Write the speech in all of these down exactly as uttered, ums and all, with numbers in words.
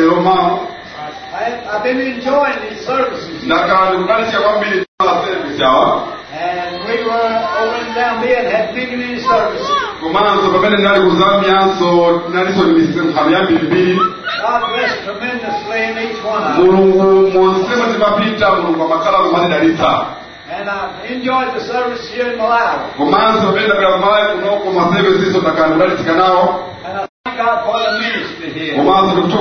I've been enjoying these services. And we were over in Zambia and had many, many services. God bless tremendously in each one of them. And I've enjoyed the service here in Malawi. And I thank God for the ministry here. And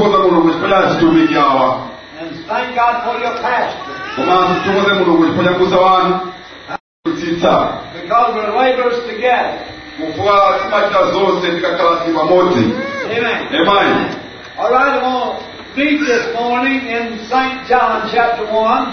thank God for your pastor. Because we're laborers together. Amen. Amen. All right, I'm going to read this morning in Saint John chapter one.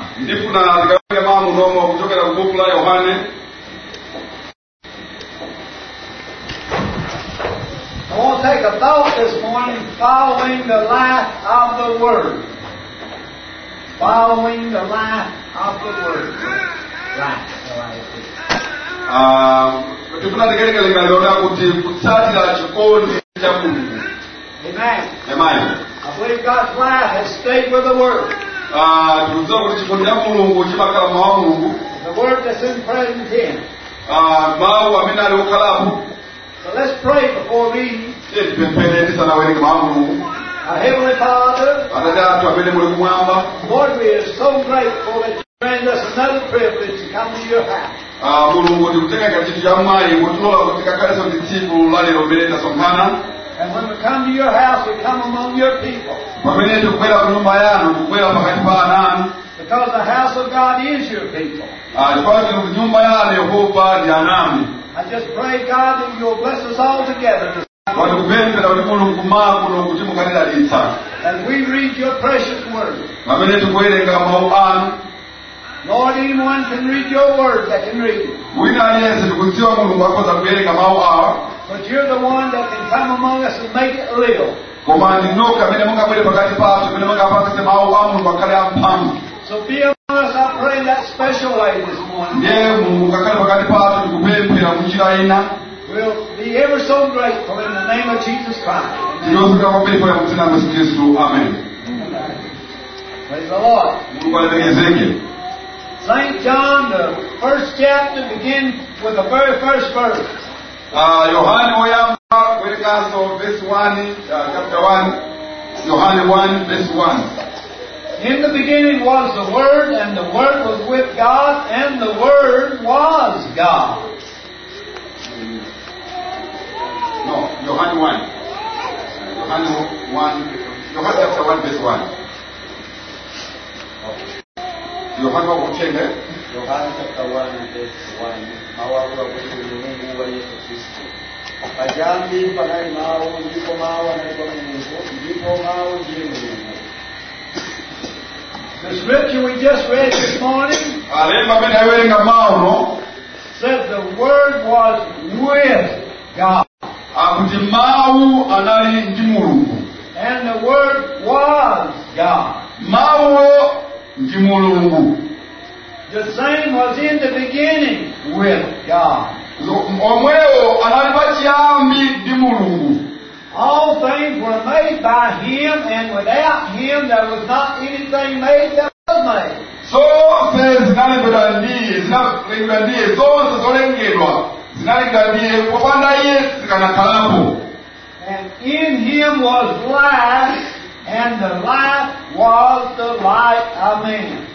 I want to take a thought this morning, following the life of the Word. Following the life of the Word. Life. Amen. Amen. I believe God's life has stayed with the Word. The Word that's in present tense. So let's pray before we. Our Heavenly Father, Lord, we are so grateful that you grant us another privilege to come to your house. And when we come to your house, we come among your people. Because the house of God is your people. I just pray, God, that you'll bless us all together. As we read your precious word. Lord, anyone can read your word that can read it. But you're the one that can come among us and make it real. So be among us, I pray, in that special way this morning. We'll be ever so grateful in the name of Jesus Christ. Amen. Praise the Lord. Saint John, the first chapter, begins with the very first verse. Yohane oyamba kwelekaso verse one, chapter one, Yohane one verse one. In the beginning was the Word, and the Word was with God, and the Word was God. No, Yohane one. Yohane one, Yohane chapter one verse one. Yohane wa kuchenge. Yohana chapter one verse one. Mawazo ya Mungu wa Yesu Kristo. Pajambi panali mawo, ndipo mawo anaitwa Mungu, ndipo mawo ndiye Mungu. The scripture we just read this morning said the Word was with God. And the Word was God. The same was in the beginning with God. All things were made by Him, and without Him there was not anything made that was made. So says Nalibudandi, Nalibudandi, so Zolengedwa, Nalibudandi, Popanda yes, Kanakalapo. And in Him was life, and the life was the light of man.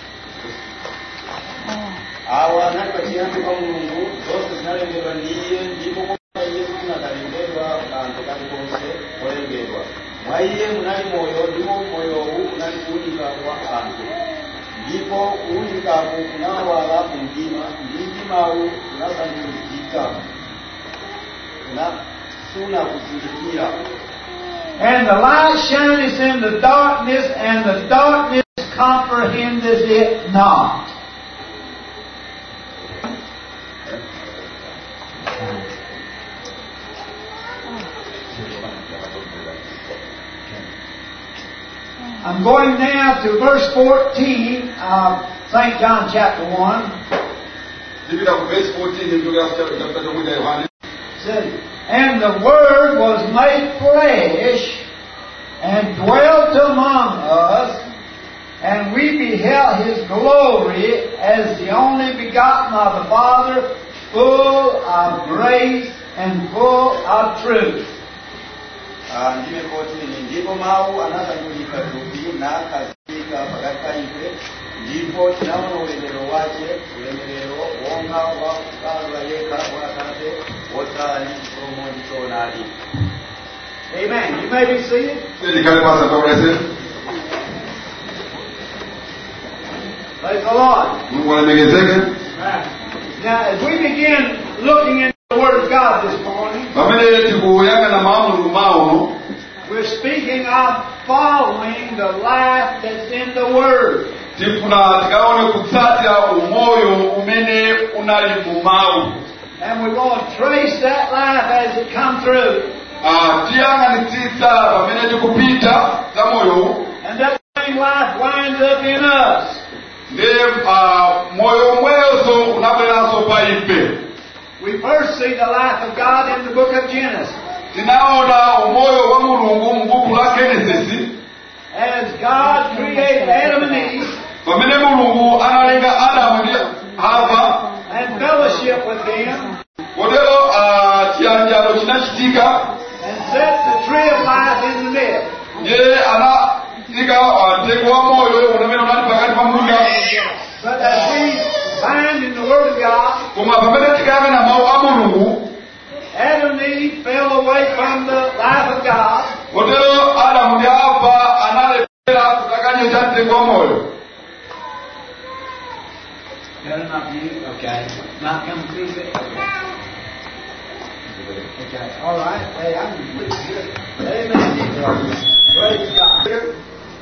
Awa nakachiyambi kwa Mungu, zote zinalengedwa ndiye, ndipo kwa Yesu nakalengedwa kanto kalikonse olengedwa. Mwa iye munali moyo, ndipo moyo huu unali kuunika kwa anthu. Ndipo kuunikako kunawala kumdima, ndi mdimawu unasanjikika. Unasuna kuzindikira. And the light shineth in the darkness, and the darkness comprehendeth it not. I'm going now to verse fourteen of Saint John chapter one. It says, and the Word was made flesh and dwelt among us, and we beheld his glory as the only begotten of the Father, full of grace and full of truth. Ah, ndime kotini ndipo mawu anasandulika thupi nakazika pakati pa ife, ndipo tinaona ulemerero wake, ulemerero wonga wa Baba yekha wa Atate wotsala ndi chisomo ndi choonadi. Amen. You may be seated. Dedicale passa per essere. Praise the Lord. Non vuole megezeke. Now, as we begin looking into the Word of God this morning, Pamene tikuyang'ana mawu mawu, we're speaking of following the life that's in the Word. tifuna tikaone kutsatira umoyo umene unali mu mawu. And we're going to trace that life as it comes through. Ah, tiyang'anitsitsa pamene tikupita za moyo, And that same life winds up in us. ndi ah, moyo omweyo unabweranso pa ife. We first see the life of God in the book of Genesis. Tinaona umoyo wa Mulungu mu buku la Genesis. As God created Adam and Eve Pamene Mulungu analenga Adamu ndi Hava, and fellowship with them kotero ah, chiyanjano chinachitika, and set the tree of life in the midst. ndiye anaika mtengo wa moyo umene unali pakati pa munda. But as we find in the Word of God, Koma pamene tikayang'ana mawu a Mulungu, Adam and Eve fell away from the life of God, kotero Adamu ndi Hava analephera kusankha cha mtengo wa moyo. better not be, okay, not come through it. Okay, all right. Hey, I'm pretty good. Amen. Praise God.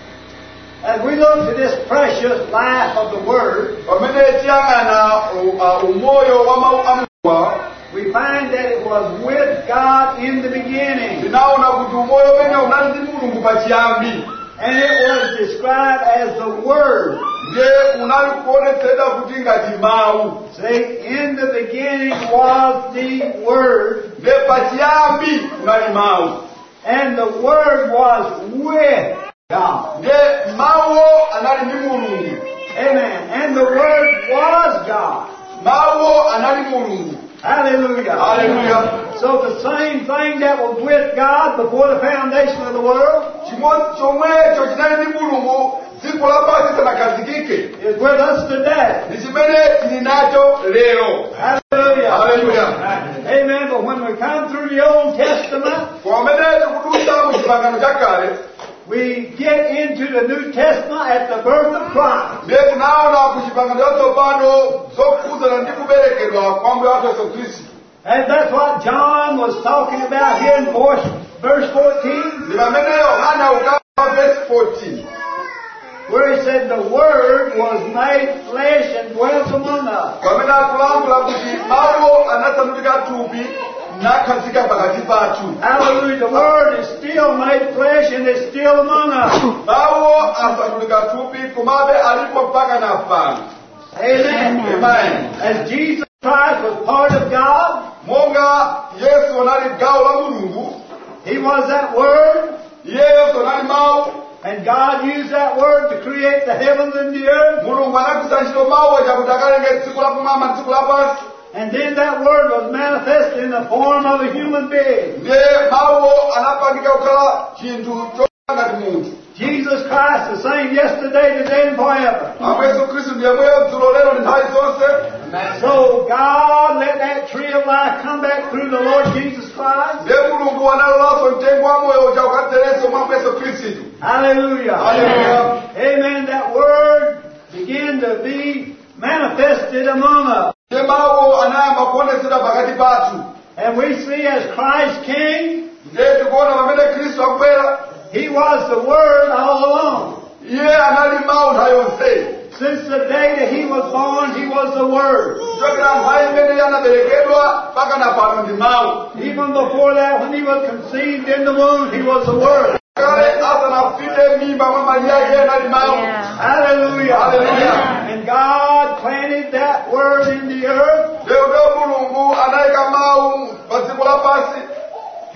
As we look to this precious life of the Word, Pamene tiyang'ana uh, umoyo wa mawu a Mulungu, we find that it was with God in the beginning. tinaona kuti umoyo umene unali ndi Mulungu pachiyambi, And it was described as the Word. ndiye unali kuonetsedwa kuti ngati mawu. See, in the beginning was the Word, Ndiye pachiyambi unali mawu, and the Word was with God. ndiye mawu anali ndi Mulungu, Amen. And the Word was God. mawu anali Mulungu. Hallelujah. Hallelujah. So the same thing that was with God before the foundation of the world Chimodzi chomwecho chinali ndi Mulungu dziko lapansi lisanakazikike, is with us today. ndi chimene tili nacho lero. Hallelujah. Hallelujah. Amen. But when we come through the Old Testament, Pamene tikudutsa mu chipangano chakale, we get into the New Testament at the birth of Christ. ndiye tinaona ku chipangano chatsopano zokhudzana ndi kuberekedwa kwa Ambuye wathu Yesu Khristu. And that's what John was talking about here in verse fourteen, Ndi pamene Yohana ukamba verse fourteen, where he said the Word was made flesh and dwelt among us. pamene akulankhula kuti mawu anasandulika thupi nakhazika pakati pathu. Hallelujah. The Word is still made flesh and is still among us. Mawu asandulika thupi komabe alipo mpaka na pano. Amen. Amen. As Jesus Christ was part of God, Monga Yesu anali gawo la Mulungu, He was that Word, iye Yesu anali mawu, and God used that Word to create the heavens and the earth. Mulungu anagwiritsa ntchito mawu chakuti akalenge dziko lakumwamba ndi dziko lapansi. And then that Word was manifested in the form of a human being. Ndiye mawu anapangika kukhala chinthu chonga ngati munthu. Jesus Christ the same yesterday, today, and forever. Ambuye Yesu Khristu ndiye mweyo dzulo lero ndi nthawi zonse. So God let that tree of life come back through the Lord Jesus Christ. Ndiye Mulungu analolanso mtengo wa moyo uja ukadzerenso mwa Ambuye Yesu Khristu. Hallelujah. Hallelujah. Amen. That Word began to be manifested among us. Ndiye mawu anayamba kuonetsedwa pakati pathu. And we see as Christ came, Ndiye tikuona pamene Khristu akubwera, He was the Word all along. iye anali mawu nthawi yonse. Since the day that He was born, He was the Word. Kuchokera nthawi imene anaberekedwa mpaka na pano ndi mawu. Even before that, when He was conceived in the womb, He was the Word. Kale asanafite mimba mwa Maria iye anali mawu. Hallelujah. Hallelujah. And God planted that Word in the earth, Lero ndo Mulungu anayika mawu pa dziko lapansi. and He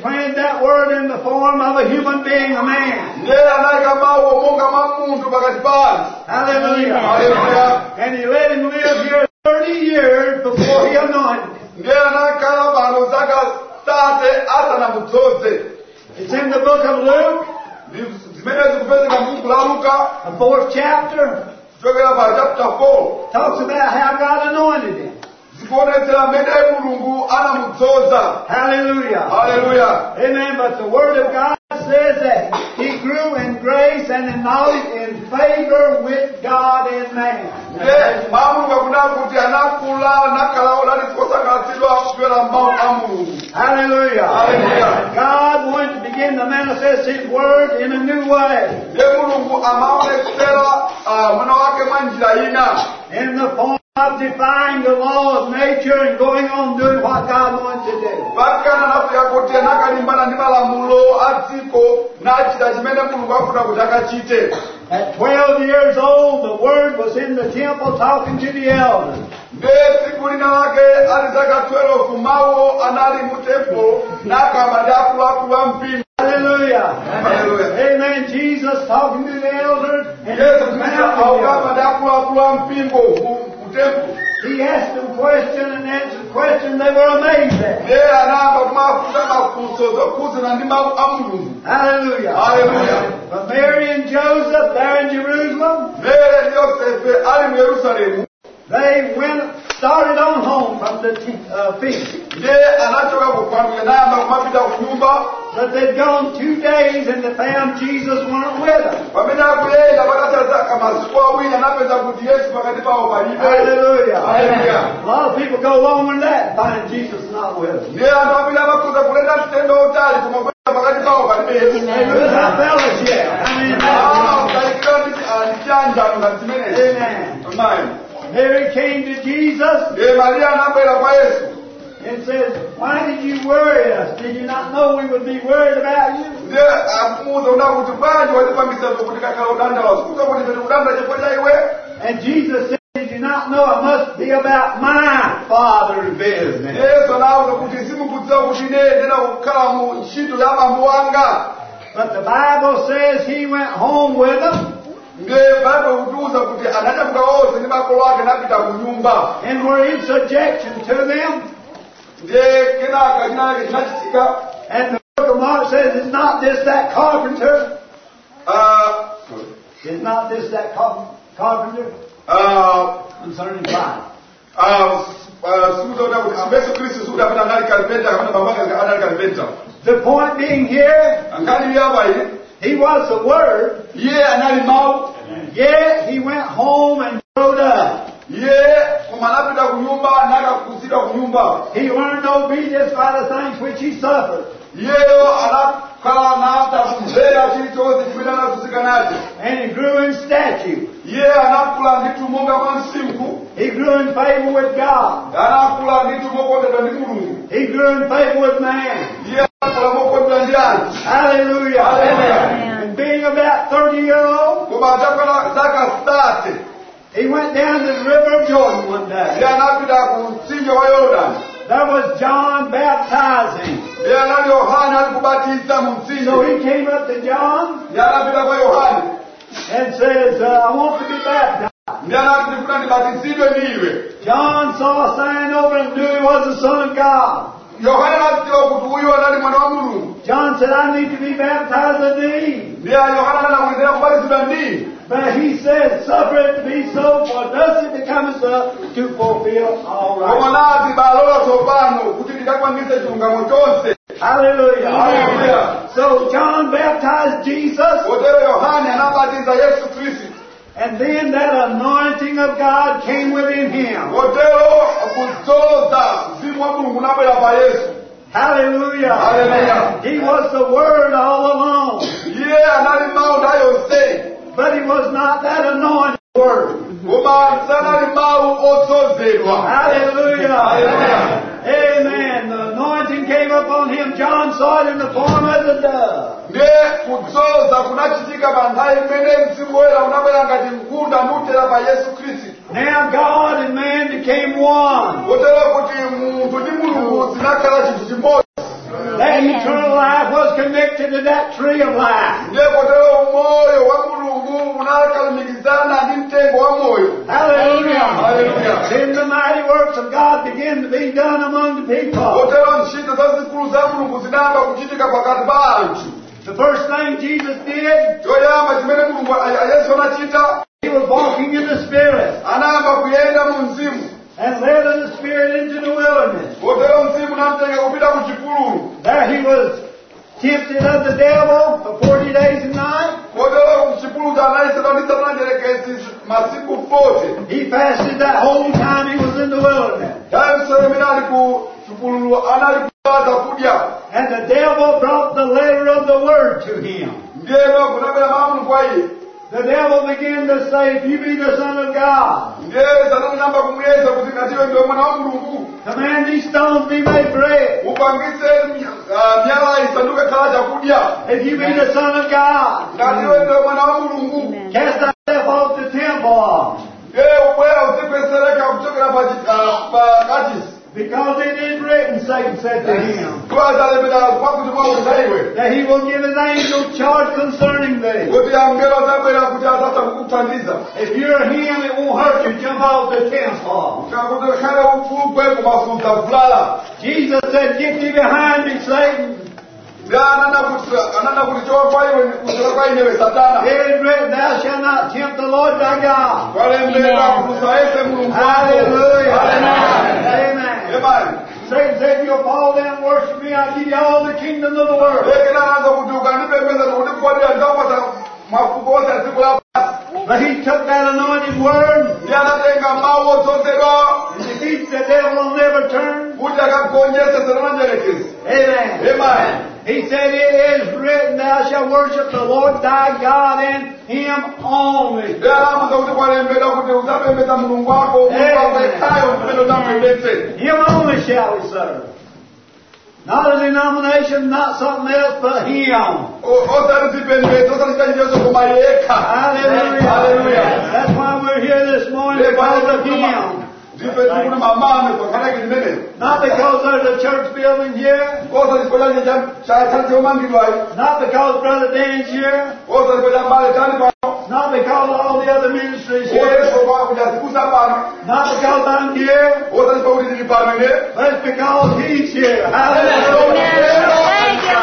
planted that word in the form of a human being, a man. ndiye anayika mawu monga mwa munthu pakati pa anthu. Hallelujah. Hallelujah. And he let him live here thirty years before he anointed him. ndiye anakhala pano zaka tate asanamudzoze. It's in the book of Luke, zimene zikupezeka m'buku la Luka, the fourth chapter. kuchokera pa chapter four. Talks about how God anointed him. zikuonetsera mmene Mulungu anamudzoza. Hallelujah. Hallelujah. Amen. But the Word of God says that he grew in grace and in knowledge, in favor with God and man. ndiye Mulungu akunena kuti anakula nakhala olaliposakalasidwa kupyola m'mawu a Mulungu. Hallelujah. Hallelujah. God wanted to begin to manifest His Word in a new way. ndiye Mulungu amaonetsera mwana wake mwa njira ina. In the form of defying the law of nature and going on doing what God wants to do. pakana nafika kuti anakalimbana ndi malamulo a dziko nachita chimene Mulungu afuna kuti akachite. At twelve years old, the Word was in the temple talking to the elders. ndiye tsiku lina lake ali zaka twelve mawu anali mu temple nakamba ndi akuluakulu a mpingo. Hallelujah. Hallelujah. Amen. Jesus talking to the elders. And Yesu Kristo akukamba ndi akuluakulu a mpingo mu temple. He asked them questions and answered questions they were amazed at. ndiye anayamba kumafunsa mafunso zokhuzana ndi mawu a Mulungu. Hallelujah. Hallelujah. But Mary and Joseph there in Jerusalem, Mary ndi Yosefe ali mu Yerusalemu, they went, started on home from the uh, feast. ndiye anachoka kukwamira nayamba kumapita ku nyumba. But they'd gone two days and they found Jesus weren't with them. pamene akuyenda pakatazaka masiku awiri anapeza kuti Yesu pakati pawo palibe. Hallelujah. Hallelujah. A lot of people go longer than that and find Jesus not with them. ndiye anthu ambiri amakhoza kulenda mtendo utali koma kwenda pakati pawo palibe Yesu. There's a fellowship. I mean, Ah, ukalikira ndi chiyanjano ngati zimenezi. amen. Amen. Mary came to Jesus ndiye Mariya anabwera kwa Yesu and said, "Why did you worry us? Did you not know we would be worried about you?" ndiye akumuwuza una kuti bwanji wazipangisa kuti kakhala udandala sikuza kuti pete kudanda chifukwa cha iwe. And Jesus said, "Did you not know it must be about my Father's business?" Yesu anawuza kuti simukudziwa kuti ine ndina kukhala mu ntchito ya bambo anga. But the Bible says he went home with them ndiye Baibulo ikutiwuza kuti anachamuka onse ndi makolo ake napita ku nyumba. and were in subjection to them. ndiye kenaka chinake chinachitika. And the book of Mark says, "Is not this that carpenter? Ah, Is not this that car- carpenter?" ah, Concerning Christ. ah, sikuza kuti kuti Yesu Kristu sikuti amene anali kalipenta kapena baba ake anali kalipenta. The point being here, Angali yaba iyi he was the Word, iye anali mawu. yet he went home and growed up. iye koma anapita ku nyumba nakakuzidwa ku nyumba. He learned obedience by the things which he suffered. iyeyo anakhala nafta kumvera chilichonse chimene anazunzika nacho. And he grew in stature. iye anakula ndithu monga mwa msinkhu. He grew in favor with God. anakula ndithu mokondedwa ndi Mulungu. He grew in favor with man. iye anakula mokondedwa ndi anthu. Hallelujah. Hallelujah. And being about thirty year old, koma atakhala zaka thirty he went down to the river of Jordan one iye day. anapita ku mtsinje wa Yorodani. There was John baptizing. iye anali Yohane ali kubatiza mu mtsinje. So he came up to John iye anapita kwa Yohane and says, uh, "I want to be baptized." ndiye anati ndifuna ndibatizidwe ndiwe. John saw a sign over and knew he was the Son of God. Yohane anadziwa kuti uyu anali mwana wa Mulungu. John said, "I need to be baptized of thee." ndiye Yohane anamuyenera kubatizidwa ndi. But he said, "Suffer it to be so, for thus it becometh us to fulfill all koma right." nazi balola tsopano kuti ndikakwaniritse chilungamo chonse. Hallelujah. Hallelujah. So John baptized Jesus, Kotero Yohane anabatiza Yesu Kristu. and then that anointing of God came within him. Kotero kudzoza mzimu wa Mulungu unabwera pa Yesu. Hallelujah. Hallelujah. He was the Word all along, iye anali mawu nthawi yonse. but he was not that anointed Word. koma sanali mawu odzozedwa. Hallelujah. Hallelujah. Amen. The anointing came upon him. John saw it in the form of a dove. ndiye kudzoza kunachitika pa nthawi imene mzimu woyera unabwera ngati nkhunda nutera pa Yesu Khristu. Now God and man became one. Kotero kuti munthu ndi Mulungu zinakhala chinthu chimodzi. That that eternal life was connected to that tree of life. ndekotero moyo wa mulungu unakalumikizana ndi mtengo wa moyo. Hallelujah. Hallelujah. Then the mighty works of God begin to be done among the people. kotero ntchito zazikulu za mulungu zinayamba kuchitika pakati pa anthu. The first thing Jesus did, choyamba chimene mulungu Yesu anachita, He was walking in the Spirit anayamba kuyenda mu mzimu. and led in the Spirit into the wilderness. kotero mzimu namtenga kupita ku chipululu. There He was tempted of the devil for forty days and nights. kotero ku chipululu anayesera ndi satana njerekezi masiku forty. He fasted that whole time He was in the wilderness. Yesu ali ku chipululu anali kupata kudya. And the devil brought the letter of the word to Him. ndiyeno kunabwera mawu kwa iye. The devil began to say, if you be the Son of God, ndiye satana namba kumuyesa kuti ngati iwe ndiwe mwana wa mulungu, command these stones be made bread. upangitse ah, miyala isanduke khala chakudya. If you be the Son of God, ngati iwe ndiwe mwana wa mulungu, cast thyself off the temple. ndiye ubwera uzikwesereka kuchokera pa chi- ah, pa kachisi. Because it is written, Satan said to him, twazalemera kwakuti kwauza iwe that he will give his angels charge concerning thee. kuti angelo azabwera kuti azatha kukuthandiza. If you're him, it won't hurt you. Jump off the temple. kakuti khale ufulukwe kumafunza kulala. Jesus said, get thee behind me, Satan. ndiye anana kuti anana kuti chowa kwa iwe kuchoka kwa inewe satana. It is written, thou shalt not tempt the Lord thy God. walembera kuti usaese mulungu wako. Hallelujah. Hallelujah. Amen. Amen. Satan said, if you'll fall down and worship me, I'll give you all the kingdoms of the world. lekena anaanza kuti ukandipembedza kuti kukwatira ndakupata mafuko ose a dziko lapansi. But he took that anointed word ndiye anatenga mawu odzozedwa and defeats the devil will never turn. kuti akagonjese satana njerekezi. Amen. Amen. He said, it is written, thou shalt worship the Lord thy God and Him only. ndiye anamuza kuti kwalembedwa kuti uzapembedza mulungu wako mulungu wako yekhayo ndimene uzamupembedze. Him only shall we serve. Not a denomination, not something else, but Him. osati zipembedzo osati chichenjezo koma yekha. Hallelujah. Hallelujah. That's why we're here this morning, because of Him. ndife tikuna mamame tokhaleke limene Not because there's a church building here. kosa chikochanje chachali chomangidwayi, Not because Brother Dan's here. kosa chiko cha mbale tani pano, Not because of all the other ministries here. kosa kwa kujazikusa pano, Not because I'm here. kosa chiko kuti tili pano ine. But it's because He's here. Hallelujah. Thank you,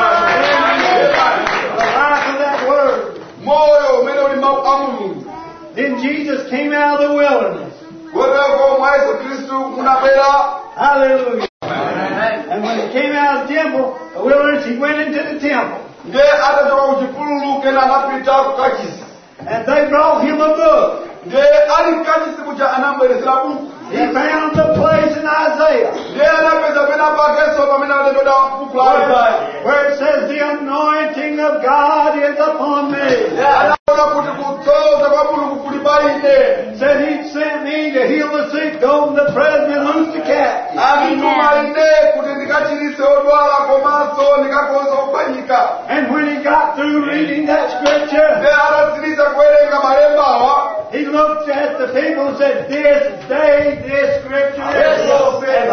Lord. The life of that word. moyo umene uli mawu a mulungu. Then Jesus came out of the wilderness. kotero mwa Yesu Khristu munabwera. Hallelujah. And when He came out of the temple, the wilderness, He went into the temple. ndiye atachoka ku chipululu kena anapita ku kachisi. And they brought Him a book. ndiye ali mkachisi kuja anambweresera buku. He found the place in Isaiah ndiye anapeza pena pakenso pamene alembedwa buku la Isaya. where it says, the anointing of God is upon me. anaona kuti kudzoza kwa mulungu kuli pa ine. Said He sent me to heal the sick, go to the prison, and loose the captives. andituma ine kuti ndikachiritse odwala komanso ndikakonza ophwanyika. And when He got through reading that scripture, ndiye atatsiriza kuwerenga malembawa. He looked at the people and said, this day, this scripture is fulfilled.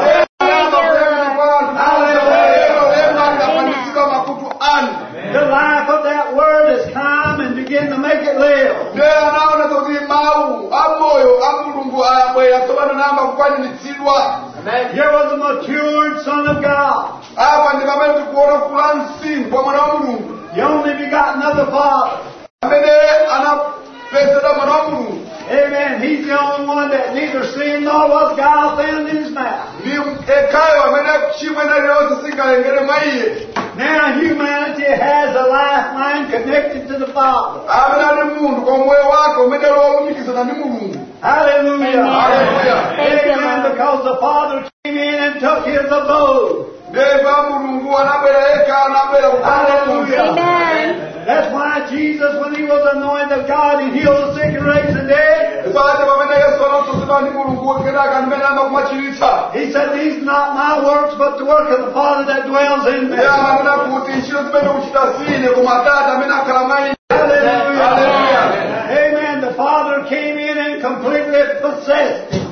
The life of that word has come and begun to make it live. ndiye anaona kuti mawu a moyo a mulungu ayabwera tsopano namba kukwaniritsidwa. Here was a matured Son of God, apa ndi pamene tikuona kula msimu kwa mwana wa mulungu the only begotten of the Father. amene anapezedwa mwana wa mulungu. Amen. He's the only one that neither sinned nor was guile found in His mouth. ndi ekhayo amene chimwe nalilonse singalengere mwa iye. Now humanity has a lifeline connected to the Father. amene ali munthu kwa moyo wake umene wolumikizana ndi mulungu. Hallelujah. Hallelujah. Amen. Because the Father came in and took His abode. ndeva mulungu anabwera yekha anabwera Hallelujah. Amen. That's why Jesus, when He was anointed of God, He healed the sick and raised the dead. pate pamene yesu anatsozedwa ndi mulungu kenaka ndimene amba kumachiritsa. He said, these are not my works, but the work of the Father that dwells in me. ndiye amanena kuti ntchito zimene kuchita sine koma Atate amene akhala mwa ine. Hallelujah. Hallelujah. Amen. The Father came in and completely possessed Him. ndiye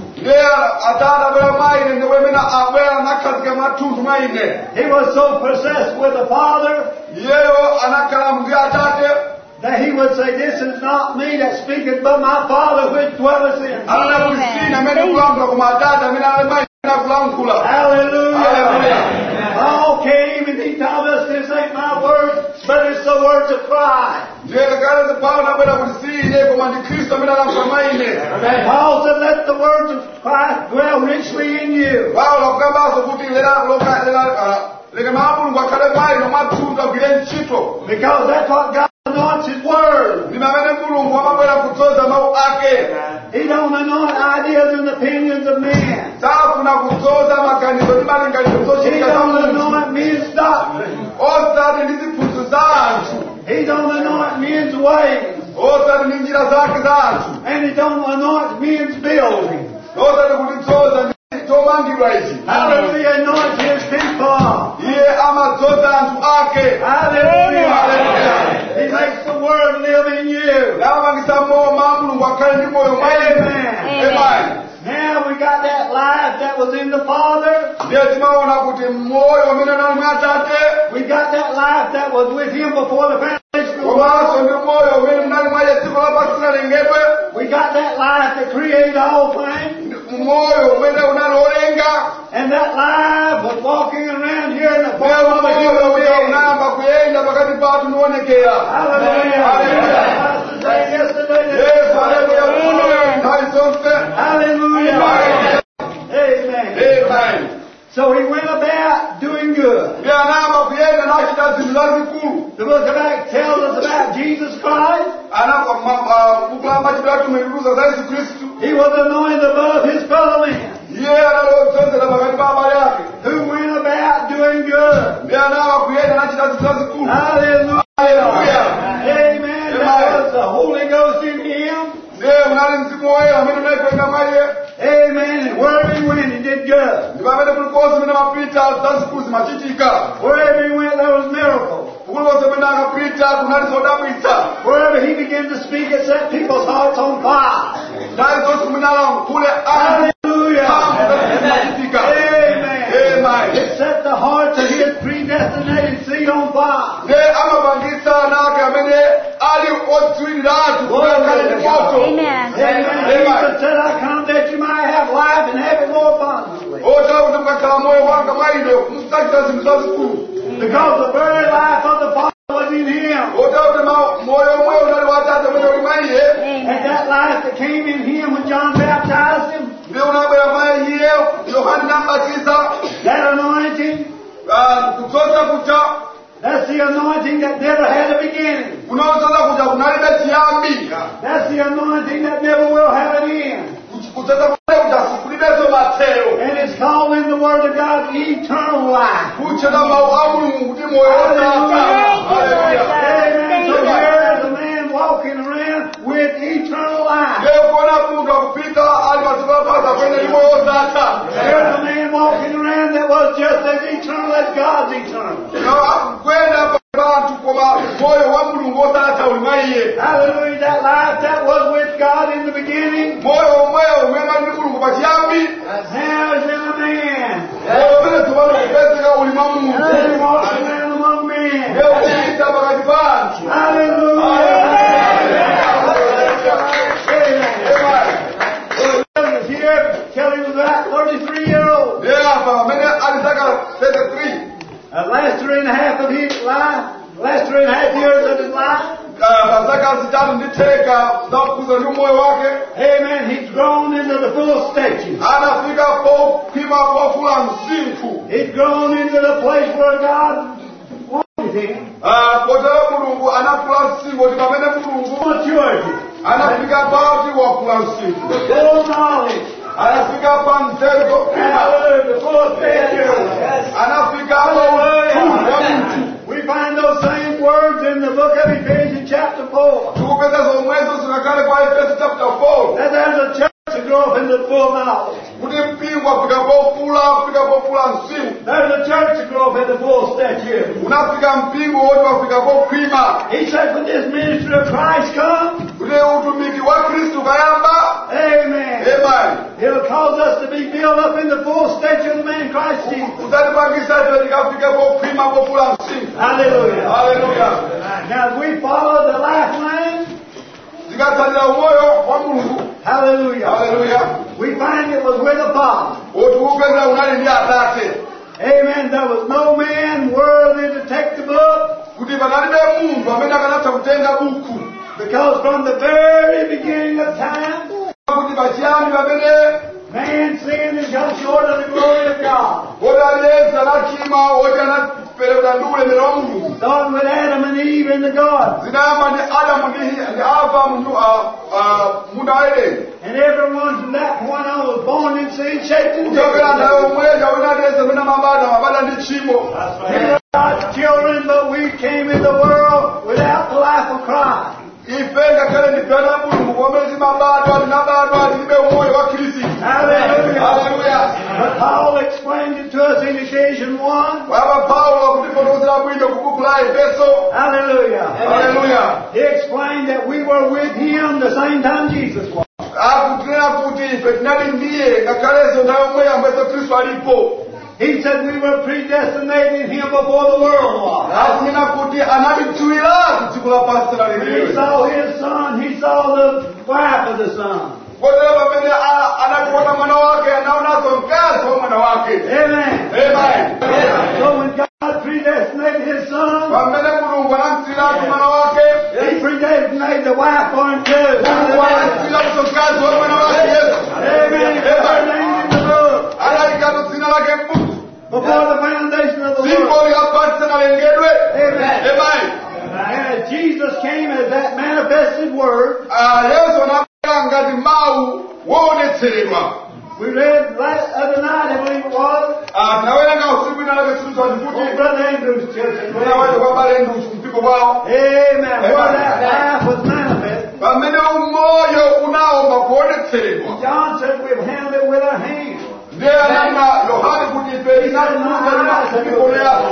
atana abwera maine ndi wemene abwera nakhazika mathunthu maine. He was so possessed with the Father Iyeyo anakhala ndi Atate that he would say, "This is not me that speaketh, but my Father which dwelleth in me." alala kulisina amene kulankhula koma Atate amene ali maine akulankhula. Hallelujah. Hallelujah. Paul came and he told us, "This ain't my words, but it's the words of Christ." ndiye kakale Paulo anabwera kulisine koma ndi Khristu amene alankhula maine. And Paul said, "Let the words of Christ dwell richly in you." Paulo akukambanso kuti lera loka lera leka Mulungu akhale maine mwathunthu agwire ntchito. Because that's what God anoints His word. Ndi amene Mulungu amabwera kudzoza mawu ake. He don't anoint ideas and opinions of men. Safuna kudzoza maganizo ndi malingaliro He zochitika za don't munthu. anoint men's doctrine. Osati ndi ziphunzitso za anthu. He don't anoint men's ways. Osati ndi njira zake za anthu. And He don't anoint men's buildings. Osati kutidzoza ndi tomangidwa izi. Hallelujah. He anoints His people. Iye amadzoza anthu ake. Hallelujah. Hallelujah. He makes the word live in you. Namangisa moyo ma Mulungu akhale ndi moyo maine. Amen. Amen. Now we got that life that was in the Father. Ndiye timaona kuti moyo umene unali mwa Atate. We got that life that was with Him before the foundation of the Komanso world. ndi moyo umene unali mwa Yesu dziko lapansi linalengedwa. We got that life that created all things. Moyo umene unali olenga. And that life was walking around here in the form Moyo of a moyo human uja being. unayamba kuyenda pakati pathu niwonekera. Hallelujah. Hallelujah. That's the same yesterday. Yesu haleluya. Nthawi zonse. Hallelujah. Hallelujah. Amen. Amen. So he went about doing good. Ndiye anayamba kuyenda nachita zinthu zazikulu. The book of Acts tells us about Jesus Christ. Kukulamba chidatumiruza za Yesu Kristu. He was anointed above his fellow men, Iye analozozera pakati pa abale ake. who went about doing good. Ndiye anayamba kuyenda nachita zinthu zazikulu. Hallelujah. Hallelujah. Amen. There was the Holy Ghost in him. Ndiye unali mzimu woyera amene unayipenda mwa iye. Amen. And wherever he went, he did good. Ndi pamene kulikonse mene mapita zazikulu zimachitika. Wherever he went, there was miracles. Kulikonse mene akapita kunali zodabwitsa. Wherever he began to speak, it set people's hearts on fire. Nthawi zonse kumene alankhule Hallelujah. zimachitika. Amen. Amen. It set the hearts of his predestinated seed on fire. Ndiye amapangitsa anake amene ali odziwirira anthu kuyakhala ndi moto. Amen. Amen. Jesus said, "I come that you might have life and have it more abundantly." Otera kuti mukakhala moyo wanga mwa ine musachita zinthu zazikulu. Because the very life of the Father was in him. Otera kuti ma- moyo omwe unali wa Atate umene uli mwa iye. And that life that came in him when John baptized him, Ndiye unabwera mwa iye Yohane nambatiza. that anointing, ah, kudzoza kuja that's the anointing that never had a beginning. kunodzoza kuja kunalibe chiyambi. That's the anointing that never will have an end. Kudzoza kuja kulibezo mathero. And it's called in the Word of God eternal life. Kuchera mawu a Mulungu kuti moyo wosatha. Hallelujah. Amen. So here's a man walking around with eternal life. Ndiye kuona munthu akupita ali padziko lapansi akuyenda ndi moyo wosatha. There's a man walking around that was just as eternal as God's eternal. Kwenda panthu koma moyo wa Mulungu wosatha uli mwa iye. Hallelujah. That life that was with God in the beginning, Moyo omweyo umene ali ndi Mulungu pachiyambi. now is in a man. Moyo umene tsopano kupezeka uli mwa munthu. He walks around among men. Ndiye kupita pakati pa anthu. Hallelujah. Amen. Here, Kelly was about thirty-three years old. Ndiye apa amene ali zaka thirty-three. The last three and a half of his life, last three and a half years of his life, Pa zaka zitatu ndi theka zakukuza ndi moyo wake. amen, he's grown into the full stature. Anafika popima pofula msinkhu. He's grown into the place where God wanted him. Ah, potero Mulungu anakula msinkhu kuti pamene Mulungu Maturity. anafika pati wakula msinkhu. Full knowledge. Anafika pa nzeru zopima. Hallelujah. The full stature. Anafika pa ukulu wa mtu. We find those same words in the book of Ephesians chapter four. Tikupeza zomwezo zinakale kwa Efeso chapter four. That there's a church to grow up into full knowledge. Kuti mpingo afika pokula, afika pokula msinkhu. There's a church to grow up into full stature. Unafika mpingo woti wafika pokhwima. He said, when this ministry of Christ comes, Kuti utumiki wa Khristu kayamba. amen, Amen. It'll cause us to be built up in the full stature of the man Christ Jesus. Utatipangisa ife tikafike pokhwima pokula msingi. Hallelujah. Hallelujah. Now if we follow the lifeline, Tikatsatira umoyo wa Mulungu. hallelujah. Hallelujah. We find it was with the Father. Otukupeza unali ndi Atate. Amen. There was no man worthy to take the book. Kuti panalibe munthu amene akanatha kutenga buku. Because from the very beginning of time, Kuti pachiyambi pamene man sinned and got short of the glory of God. woti aliyense anachimwa, woti anapereka ndi ulemerero wa Mulungu. Starting with Adam and Eve in the garden. Zinayamba ndi Adamu ndi ndi Ava mu munda wa Edeni. And everyone from that point on was born in sin, shaped in Kuchokera nthawi different ways. yomweyo wina aliyense amene amabadwa amabadwa ndi tchimo. We were God's children, but we came in the world without the life of Christ. Ife ngakhale ndi ana a Mulungu komwe timabadwa tinabadwa tilibe umoyo wa Khristu. Hallelujah. Hallelujah. But Paul explained it to us in Ephesians one. Waba Paulo akutifotokozera bwino ku buku la Efeso. Hallelujah. Hallelujah. He explained that we were with him the same time Jesus was. Akutinena kuti ife tinali ndiye ngakhalenso nthawi yomweyo ambuye Khristu alipo. He said we were predestinated in him before the world was. Akunena kuti anatidziwiratu tsiku lapansi When he lalereyo. saw his son, he saw the wife of the son. Kotero pamene anakuona mwana wake anaonanso mkazi wa mwana wake. Amen. Amen. So when God predestinated his son, Pamene Mulungu anamdziwiratu mwana wake, he predestinated the wife for him too. Mulungu anamdziwiratu mkazi wa mwana wake Yesu. Amen. He put her name in the book Anayikatu dzina lake m'buku. before the foundation of the Dziko world. lapansi lisanalengedwe. Amen. Amen. And as Jesus came as that manifested word, Ah, Yesu anabwera ngati mawu woonetseredwa. we read last other night, I believe it was, Ah, tinawerenga usiku ina lake siku on kuti Brother Andrew's church. kuna watu kwa pale ndu mpiko wao. Amen. Where that life was manifest. Pamene umoyo unaomba kuonetseredwa. John said we've handled it with our hands. Ndiye anena Yohane kuti ife inatukuza inakupikolea.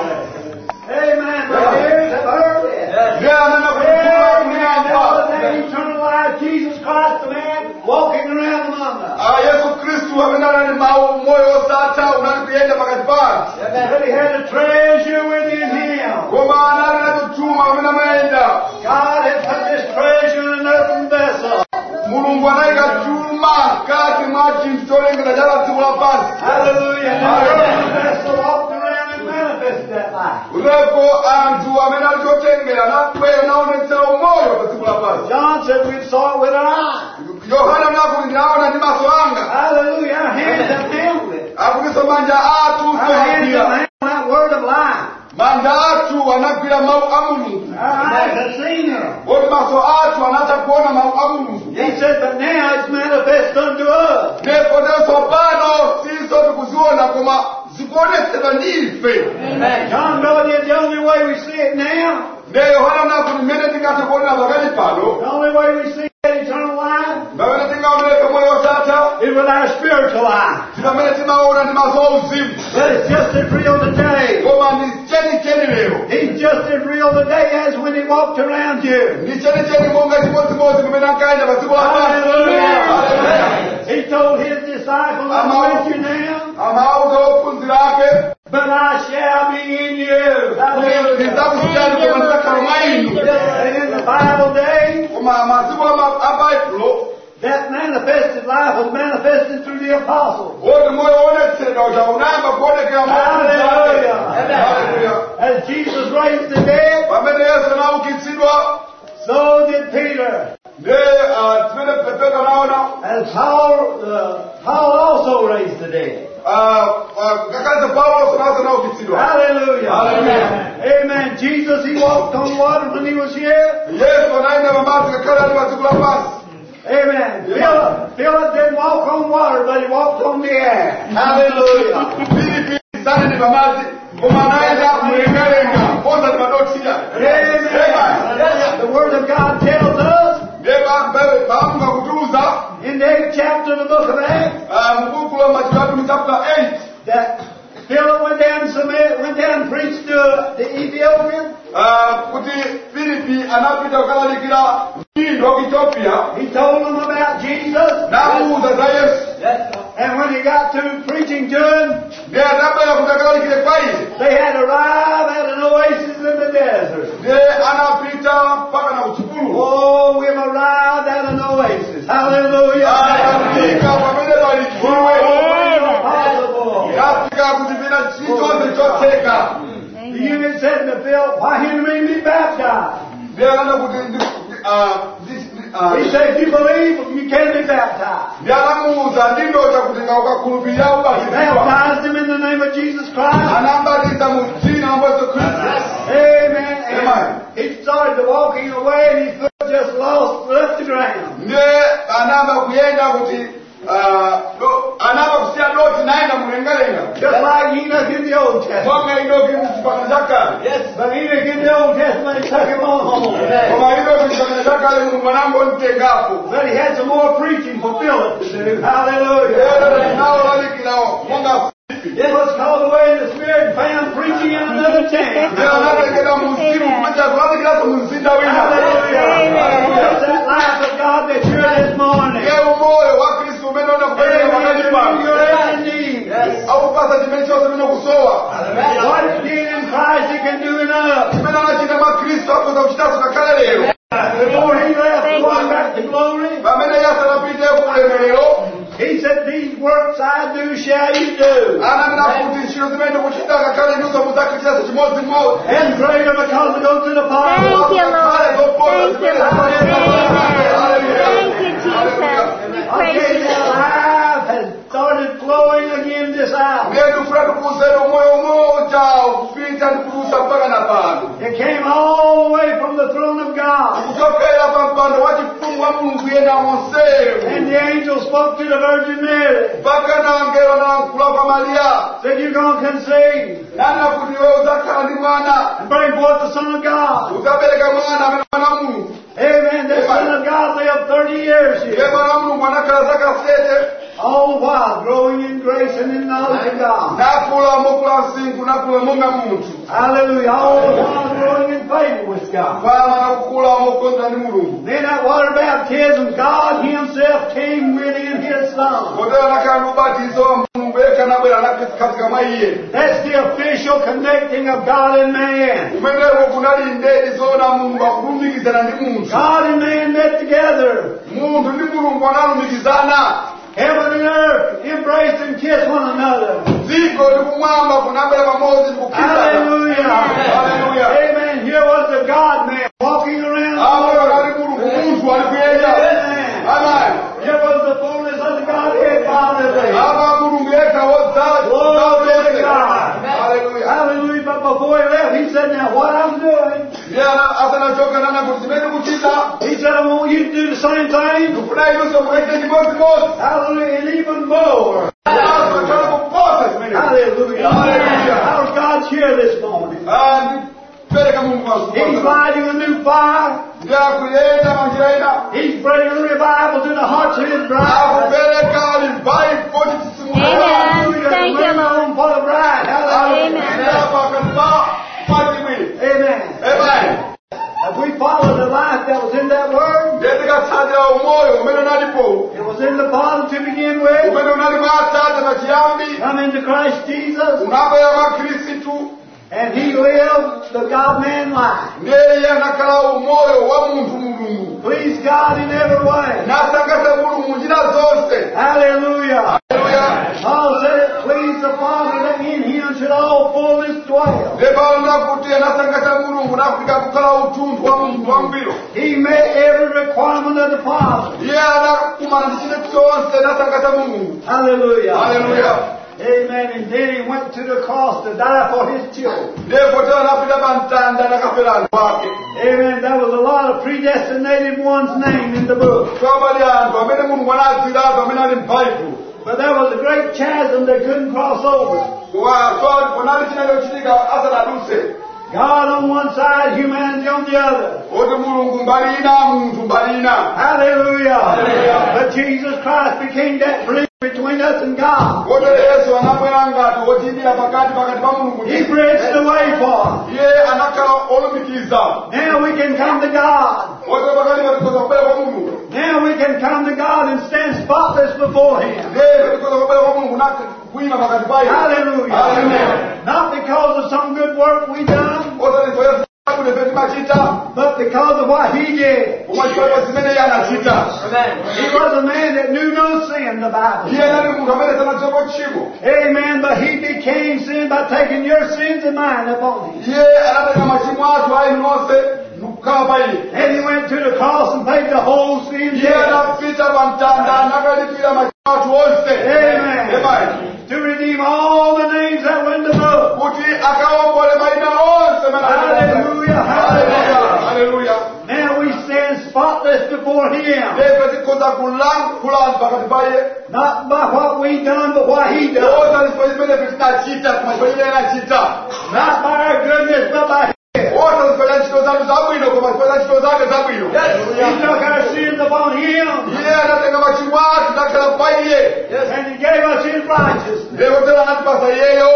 Amen. Right here, the bird. Ndiye anena kuti Amen. That was kulipa. that eternal life, Jesus Christ, the man, walking around among us. Ah, Yesu Kristu amene anali mawu moyo osatha unali kuyenda pakati pathu. But he had a treasure within him. Koma anali nakutuma amene amayenda. God had put this treasure in an earthen vessel. Mulungu anayika chuma mkati mwa chinthu cholengedwa cha pa dziko lapansi. Hallelujah. And the earthen vessel walked around and manifested that life. Kutepo anthu amene ali chotengera anabwera naonetsera umoyo pa dziko lapansi. John said we saw it with our eyes. Yohane anakuti ndinaona ndi maso anga. Hallelujah. Our hands have handled it. Akutinso manja athu Our hands have sohagwira. handled that word of life. Manja athu anagwira mawu a Mulungu. Our eyes have seen him. Oti maso athu anatha kuona mawu a Mulungu. He said, but now it's manifest unto us. Ndipo nenso pano siso tikuziona koma zikuonetsedwa ndi ife. John told you the only way we see it now, Ndiye Yohane anakuti mmene tingathe kuonera pakali pano. the only way we see that eternal life Pamene tingaonereke moyo osatha. is with our spiritual eye. Pamene timaona ndi maso auzimu. But it's just as real today. Koma ndi chenicheni lero. He's just as real today as when he walked around you. Ndi chenicheni monga chimodzimodzi kumene ankaenda pa dziko lapansi. Hallelujah. He told his disciples, I'm with you now, Amauza ophunzira ake. but I shall be in you. Ndizakusiyani koma ndidzakhala mwa inu. And in the Bible day, Koma maziko a Baibulo. that manifested life was manifested through the apostles. Woti moyo woonetsedwa uja unayamba kuonekera mwa Hallelujah. Hallelujah. As Jesus raised the dead, Pamene Yesu anaukitsidwa. so did Peter. Ndiye timene Petro anaona. And Paul, uh, Paul also raised the dead. Ngakhale Paulo nazo anaukitsidwa. Hallelujah. Hallelujah. Amen. Jesus, he walked on water when he was here. Yesu anayenda pamadzi ngakhale ali pa dziko lapansi. Amen. Philip, Philip didn't walk on water, but he walked on the air. Hallelujah. Filipi sanali pamadzi koma anayenda mlengalenga osati padothira. Amen. The Word of God tells us Ndiye Bambo akutiuza in the eighth chapter of the book of Acts mbuku la Matthew chapter eight that Philip went down to Samaria, went down and preached to the Ethiopian. kuti Filipi anapita kukalalikira mdindo wa Ethiopia. He told them about Jesus. Namuuza za Yesu. he got through preaching to him, ndiye atabwera kuti akalalikire kwa iye they had arrived at an oasis in the desert. ndiye anapita mpaka na kuchipululu. Oh, we've arrived at an oasis. Hallelujah. Anafika pamene palichiwe Possible. yafika kuti vina chichonse chotheka. The eunuch said to Philip, why hindering me baptized? ndiye akana kuti ndi- ah, ndi- ah, He said, if you believe, you can be baptized. ndiye anamuwuza ndindocha kuti ngaukakhulupirira ubatizidwa. Baptized him in the name of Jesus Christ. Anambatiza mu dzina la Yesu Khristu. Amen. Amen. And he started walking away and his foot just lost, left the ground. ndiye anamba kuyenda kuti ah, do- anamba kusiya doti naenda mulengalenga Just like Enoch in the Old Testament. mwanga Enoki muchipangano cha kale. Yes, but Enoch in the Old Testament took him on home. Koma Enoki muchipangano cha kale Mulungu mwanango mtengapo. But he had some more preaching for Philip to do. Hallelujah. Lero nawo lalikirawo monga It was called away in the Spirit and found preaching in another town. ndiye analekera mu mzimu kumacha kulalikiraso mu mzinda wina. Hallelujah. It's that life of God that you're this morning. ndiye umoyo wa Khristu umene unakupeleka pakati pano. You're in need. Akupasa chimene chonse chimene kusowa. What it did in Christ, He can do in us. chimene anachita mwa Khristu akuza kuchitanso ngakhale lero. Before He left, going back to glory, pamene Yesu anapita ku ulemerero He said, these works I do shall you do. ananena kuti ntchito zimene ndikuchita ngakhale inunso mudzachitaso chimodzimodzi. And greater because it goes to the Father. Thank you, Lord. Thank you, Lord. Amen. Thank you, Jesus. We praise Okay, you, this Lord. life has started flowing again this hour. ndiye ndikufuna ndikuwuzeni umoyo umoja kupita ndikudusa mpaka na pano. It came all the way from the throne of God. kuchokera pa mpando wa chifumu wa Mulungu yena monseyo. And the angel spoke to the Virgin Mary. mpaka na angelo anayankhula kwa Mariya. Said, you're going to conceive nana kuti iwe udzakhala ndi mwana. and bring forth the Son of God. udzabereka mwana amene mwana wa Mulungu. Amen. The Son of God lived thirty years ndiye here. mwana wa Mulungu anakhala zaka sete. All the while growing in grace and in knowledge of God. nakula mokula msinkhu nakula monga munthu. Hallelujah. All the while growing in favor with God. pamene nakukula mokondwa ndi Mulungu. Then that water baptism, God Himself came within His Son. kotero anakhala ndi ubatizo wa Mulungu yekha anabwera anakhazika mwa iye. That's the official connecting of God and man. kumeneko kunali ndedi zoona Mulungu akulumikizana ndi munthu. God and man met together. munthu ndi Mulungu analumikizana. Heaven and earth embraced and kissed one another. dziko ndi kumwamba kunabwera pamodzi ndi kukhisana. Hallelujah. Hallelujah. Amen. Here was the God man walking around. apo ali Mulungu munthu ali kuyenda. Amen. Amen. Here was the fullness of the Godhead bodily. apa Mulungu yekha wodzaza. Glory to God. Hallelujah. Hallelujah. But before he left, he said, now what I'm doing, ndiye asanachoka nana kuti zimene kuchita. he said, I want you to do the same thing. ndikufuna inunso mukaite chimodzimodzi. Hallelujah. And even more. Asanachona kuposa zimene. Hallelujah. Hallelujah. How's God's here this morning? Ah, ndipereka Mulungu He's wangu. lighting a new fire. ndiye akuyenda manjira ina. He's bringing revival to the hearts of his bride. akupereka revival chisimuka. Amen. Thank you, Lord. For the bride. Hallelujah. Amen. Amen. Amen. If we follow the life that was in that word, ndiye tikatsatira umoyo umene unalipo. it was in the Father to begin with. umene unali mwa Atate pachiyambi. Come into Christ Jesus. unabwera mwa Khristu. And he lived the God-man life. ndiye iye anakhala umoyo wa munthu Mulungu. Pleased God in every way. nasangalatsa Mulungu njira zonse. Hallelujah. Hallelujah. Paul said it pleased the Father that in him should all fullness dwell. ndiye Paulo nakuti anasangalatsa Mulungu nafika kukhala utunthu wa munthu wangwiro. He met every requirement of the Father. iye anakumana ndi chinthu chonse nasangalatsa Mulungu. Hallelujah. Hallelujah. Amen. And then he went to the cross to die for his children. ndiye potero anapita pa mtanda nakafera anthu ake. Amen. There was a lot of predestinated ones named in the book. kwabali anthu amene Mulungu anadziratu amene ali m'Baibulo. But there was a great chasm they couldn't cross over. kunali chinali chochitika asanadutse. God on one side, humanity on the other. oti Mulungu mbali ina munthu mbali ina. Hallelujah. Hallelujah. But Jesus Christ became that bridge between us and God. Kotero Yesu anabwera ngati wotidira pakati pakati pa Mulungu. He bridged the way for us. Iye anakhala olumikiza. Now we can come to God. Kotero pakati patikoza kubwera kwa Mulungu. Now we can come to God and stand spotless before Him. Lero tikoza kubwera kwa Mulungu na kuima pakati pa Iye. Hallelujah. Hallelujah. Not because of some good work we done, Kotero Yesu akudepeti machita. but because of what He did. Umachipata zimene Iye anachita. He was a man that knew no sin, the Bible Iye says. nali munthu amene sanadziwa tchimo. Amen. But He became sin by taking your sins and mine upon Him. Iye anatenga machimo athu ayi nonse nukukhala pa Iye. And He went to the cross and paid the whole sin Iye debt anapita pa mtanda nakalipira machimo athu onse. Amen. Amen. to redeem all the names that were in the book. Kuti akaombole mayina onse amene Hallelujah. Hallelujah. Hallelujah. Now we stand spotless before Him. Lero tikoza kulankhula pakati pa Iye. Not by what we done, but what He done. Oza zifo zimene tinachita koma zifo zimene anachita. Not by our goodness, but by His. Oza zifo za ntchito zathu zabwino koma zifo za ntchito zake zabwino. He took our sins upon Him. Iye anatenga machimo athu nakhala pa Iye. And He gave us His righteousness. Lero tena anatipasa Iyeyo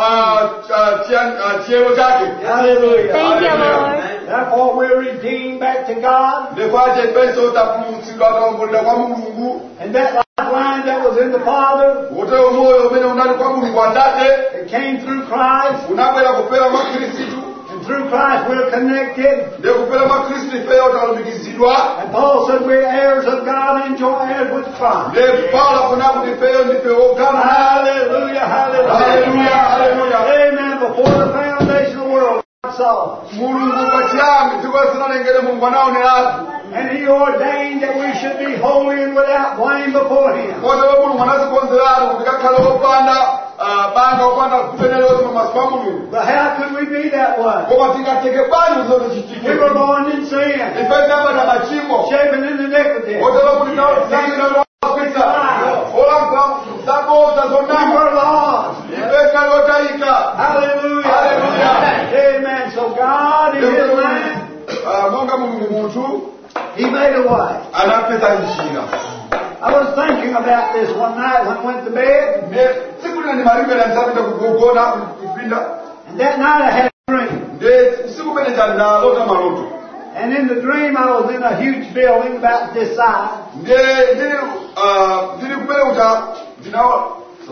chiyero chake. Hallelujah. Thank you, Lord. Therefore we're redeemed back to God. Ndekwache penso tapulumutsidwa taombolera kwa Mulungu. And that lifeline that was in the Father, Uteo moyo umene unali kwa Mulungu Atate it came through Christ. unabwera kupera mwa Khristu. And through Christ we're connected. Ndiye kupera mwa Khristu ifeyo talumikizidwa. And Paul said we're heirs of God and joint heirs with Christ. Ndiye Paulo kuna kuti ifeyo ndife ogana. Hallelujah, hallelujah. Hallelujah, hallelujah. Amen. Before the foundation of the world, God saw us. Mulungu pachiyambi dziko lisanalengedwa Mulungu anaoneratu. And He ordained that we should be holy and without blame before Him. Kotero Mulungu anazikonzeratu kuti kakhale opanda banga opanda kupeneleza pamaso pa Mulungu. But how could we be that way? Koma tingateke bwanji zoti We chichitike. were born in sin, Ife tabata machimo. shapen in iniquity. Kotero kuti naosangira lwapita. Olanga zakoza We zonama. were lost. Ife kalotayika. Hallelujah. Hallelujah. Amen. So God in His mind, Ah, monga Mulungu munthu He made a way. anapeza njira. I was thinking about this one night when I went to bed. Ne siku lina nimalimbera nsapita kugogona kupinda. And that night I had a dream. Ne siku mene chandalota maloto. And in the dream I was in a huge building about this size. Ne ndili ah ndili kumene uta ndinawa.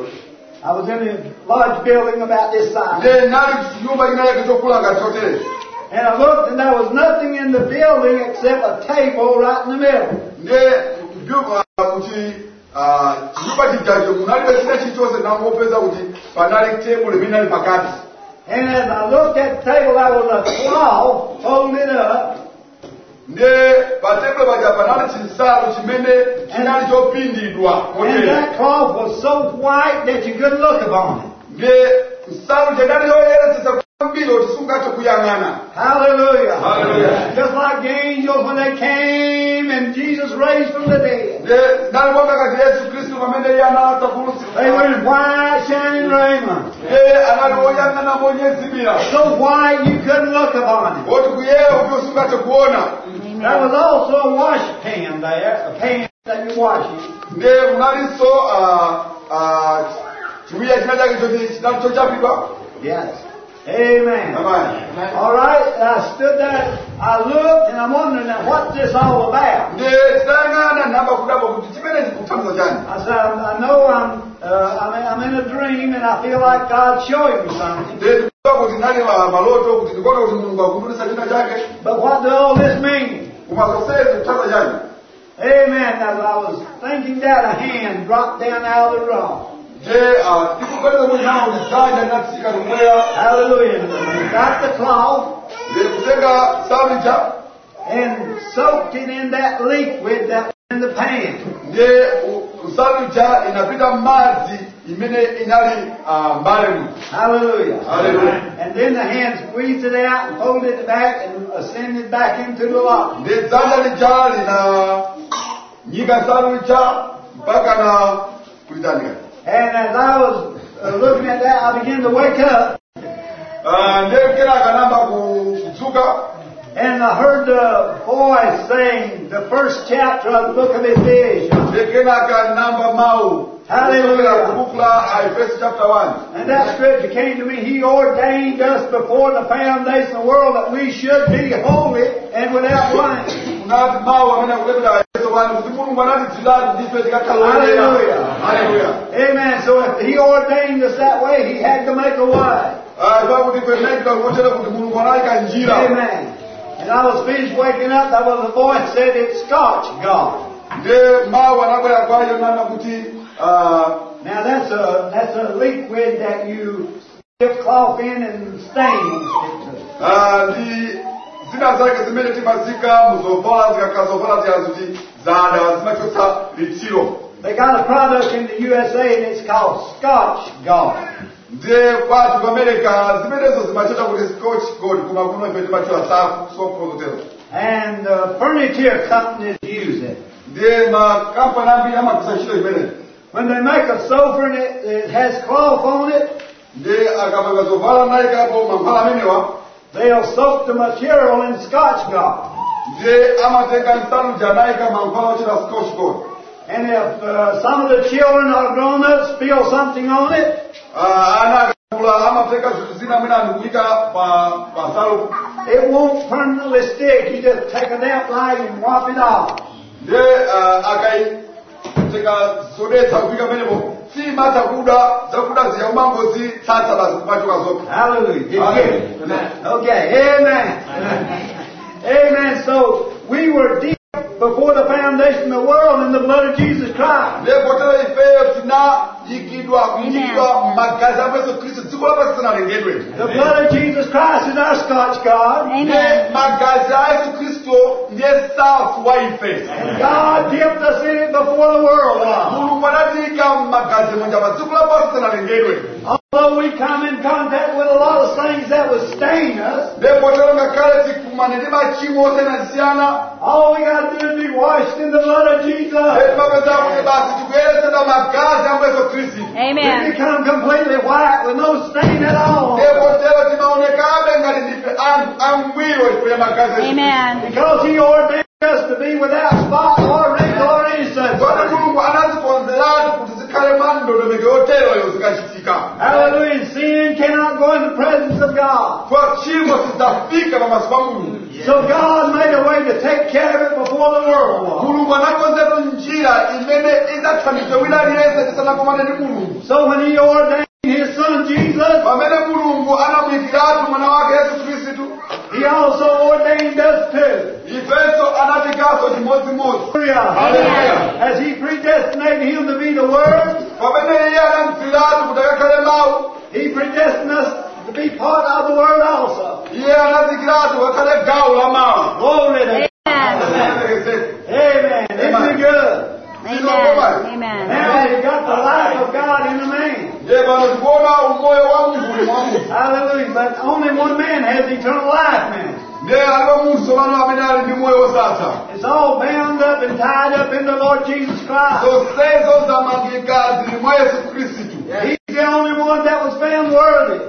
I was in a large building about this size. Ne nali nyumba inayake chokula ngati hoteli. And I looked and there was nothing in the building except a table right in the middle. Ne byuma kuti ah nyumba chijacho munalibe china chilichonse namopeza kuti panali table limene ali pakati. And as I looked at the table, there was a cloth folded up. Ne patebule paja panali chinsalu chimene chinali chopindidwa And hoteli. that cloth was so white that you couldn't look upon it. Ne nsalu chenali yoyeretsa kwambiri kuti sungathe kuyang'ana. Hallelujah. Hallelujah. Just like the angels when they came and Jesus raised from the dead. Ne nalibonga kati Yesu Kristu pamene iye anatha They were kuulutsidwa. in white shining raiment. Iye anali woyang'ana monyezimira. So white you couldn't look upon it. Oti kuyeyo kuti usungathe kuona. There was also a wash pan there, a pan that you wash in. Ne munalinso ah, ah, chiwiya china chake choti chinali chochapidwa. Yes. Amen. Amen. All right. I stood there. I looked and I'm wondering now what's this all about. Ne tidayang'ana namba kudabwa kuti chimene chikuthandiza chani. I said, I know I'm, uh, I'm, I'm in a dream and I feel like God's showing me something. Ne tikuwa kuti nali ma- maloto kuti ndikuona kuti Mulungu akundulisa china chake. But what does all this mean? Kumasosezi kuthandiza chani. Amen. As I was thinking that, a hand dropped down out of the rock. Je, tikukweleza kuti nawo lisanja linatsika lumweya. Hallelujah. Got the cloth Ne kutenga salija. and soaked it in that liquid that was in the pan. Ne salija inapita madzi imene inali ah, mbale mu. Hallelujah. Hallelujah. And then the hand squeezed it out and folded it back and ascended back into the lock. Ne dzanja lija lina nyika salija mpaka na kulitandika. And as I was uh, looking at that, I began to wake up. Ah, ne kera kanamba kudzuka. And I heard the voice saying the first chapter of the book of Ephesians. Kenaka namba mau. Hallelujah. Kubukla Ephesians chapter one. And that scripture came to me. He ordained us before the foundation of the world that we should be holy and without blame. Hallelujah. Hallelujah. Amen. So if He ordained us that way, He had to make a way. Amen. And I was finished waking up, there was a voice said, it's Scotch God. Now that's a that's a liquid that you dip cloth in and stains it. Zina zake zimene timazika muzovala zikakazovala tiazuti zada zimachosa lichiro. They got a product in the U S A and it's called Scotch God. Ndiye kwatu kwa America zimenezo zimachota kuti Scotch God kuma kuno ife timachota safu soft hotel. And the furniture companies use it. Ndiye ma company ambi ama kusashiro imene. When they make a sofa and it, it has cloth on it, ndiye akapanga zovala naika hapo mambala amenewa. They'll soak the material in Scotch God. And if uh, some of the children or grown-ups spill something on it, it won't permanently stick. You just take a damp rag and wipe it off. Hallelujah. Amen. Okay. Amen. Amen. So we were deep before the foundation of the world in the blood of Jesus Christ. Amen. The blood of Jesus Christ is our Scotch God. Amen. And God dipped us in it before the world was. Although we come in contact with a lot of things that would stain us, all we got to do is be washed in the blood of Jesus. Amen. We become completely white with no stain at all. Amen. Because He ordained us to be without spot or wrinkle or any such. Hallelujah. Sin cannot go in the presence of God. So God made a way to take care of it before the world was. So when He ordained His Son Jesus, He also ordained us too. Hallelujah. As He predestinated Him to be the Word, He predestined us to be part of the Word also. Glory to God. Amen. Isn't it good? Amen. Amen. Now you got the life of God in a man. Hallelujah. But only one man has eternal life, man. It's all bound up and tied up in the Lord Jesus Christ. He's the only one that was found worthy.